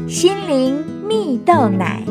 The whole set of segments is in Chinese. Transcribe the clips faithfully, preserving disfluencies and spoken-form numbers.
心灵蜜豆奶。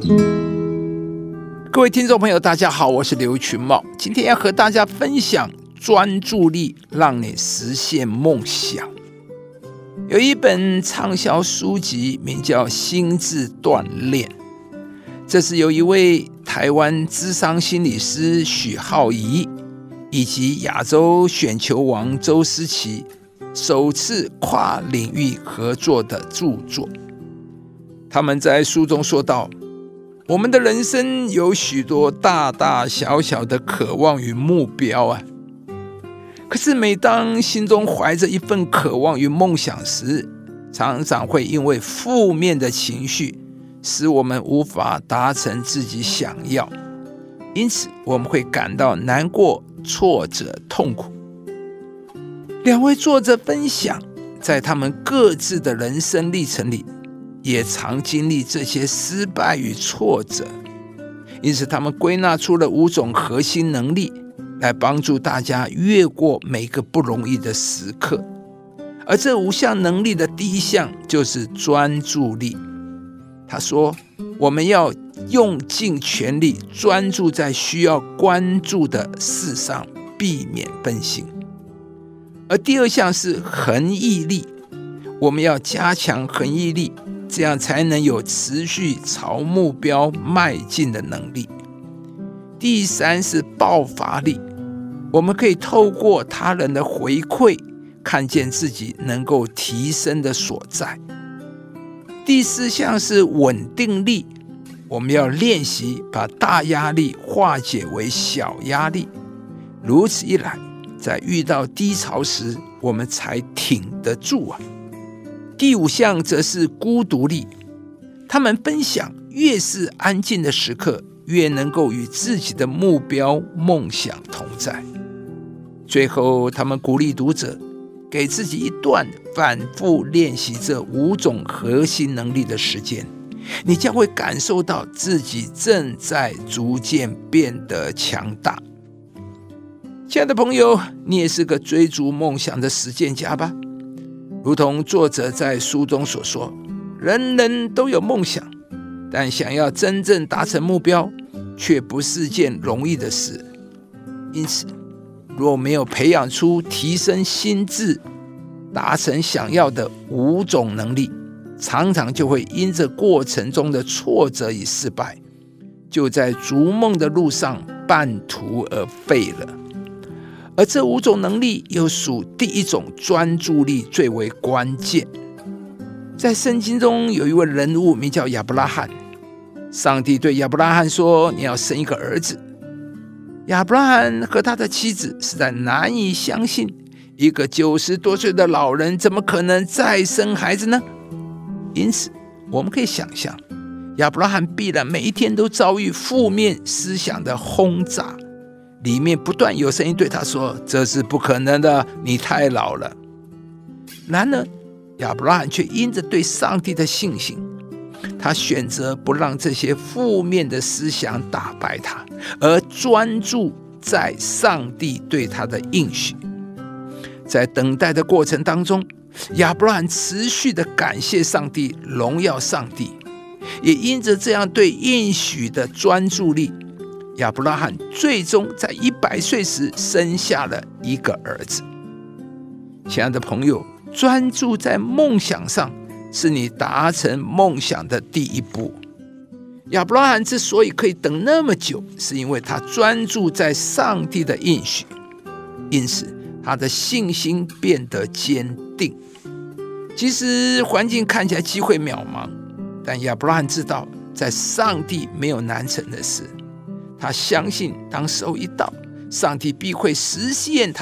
各位听众朋友大家好，我是刘群茂，今天要和大家分享专注力让你实现梦想。有一本畅销书籍名叫《心智锻炼》，这是由一位台湾諮商心理师许浩仪以及亚洲选球王周思齐首次跨领域合作的著作。他们在书中说到，我们的人生有许多大大小小的渴望与目标啊，可是每当心中怀着一份渴望与梦想时，常常会因为负面的情绪使我们无法达成自己想要，因此我们会感到难过、挫折、痛苦。两位作者分享，在他们各自的人生历程里也常经历这些失败与挫折，因此他们归纳出了五种核心能力，来帮助大家越过每个不容易的时刻。而这五项能力的第一项就是专注力。他说，我们要用尽全力专注在需要关注的事上，避免分心。而第二项是恒毅力，我们要加强恒毅力，这样才能有持续朝目标迈进的能力。第三是爆发力，我们可以透过他人的回馈，看见自己能够提升的所在。第四项是稳定力，我们要练习把大压力化解为小压力，如此一来，在遇到低潮时，我们才挺得住啊。第五项则是孤独力，他们分享，越是安静的时刻，越能够与自己的目标、梦想同在。最后，他们鼓励读者给自己一段反复练习这五种核心能力的时间，你将会感受到自己正在逐渐变得强大。亲爱的朋友，你也是个追逐梦想的实践家吧？如同作者在书中所说，人人都有梦想，但想要真正达成目标，却不是件容易的事。因此，若没有培养出提升心智、达成想要的五种能力，常常就会因着过程中的挫折与失败，就在逐梦的路上半途而废了。而这五种能力又属第一种专注力最为关键。在圣经中有一位人物名叫亚伯拉罕，上帝对亚伯拉罕说，你要生一个儿子。亚伯拉罕和他的妻子实在难以相信，一个九十多岁的老人怎么可能再生孩子呢？因此我们可以想象，亚伯拉罕必然每一天都遭遇负面思想的轰炸，里面不断有声音对他说，这是不可能的，你太老了。然而亚伯拉罕却因着对上帝的信心，他选择不让这些负面的思想打败他，而专注在上帝对他的应许。在等待的过程当中，亚伯拉罕持续的感谢上帝，荣耀上帝，也因着这样对应许的专注力，亚伯拉罕最终在一百岁时生下了一个儿子。亲爱的朋友，专注在梦想上是你达成梦想的第一步。亚伯拉罕之所以可以等那么久，是因为他专注在上帝的应许，因此他的信心变得坚定。即使环境看起来机会渺茫，但亚伯拉罕知道，在上帝没有难成的事。他相信当时候一到，上帝必会实现他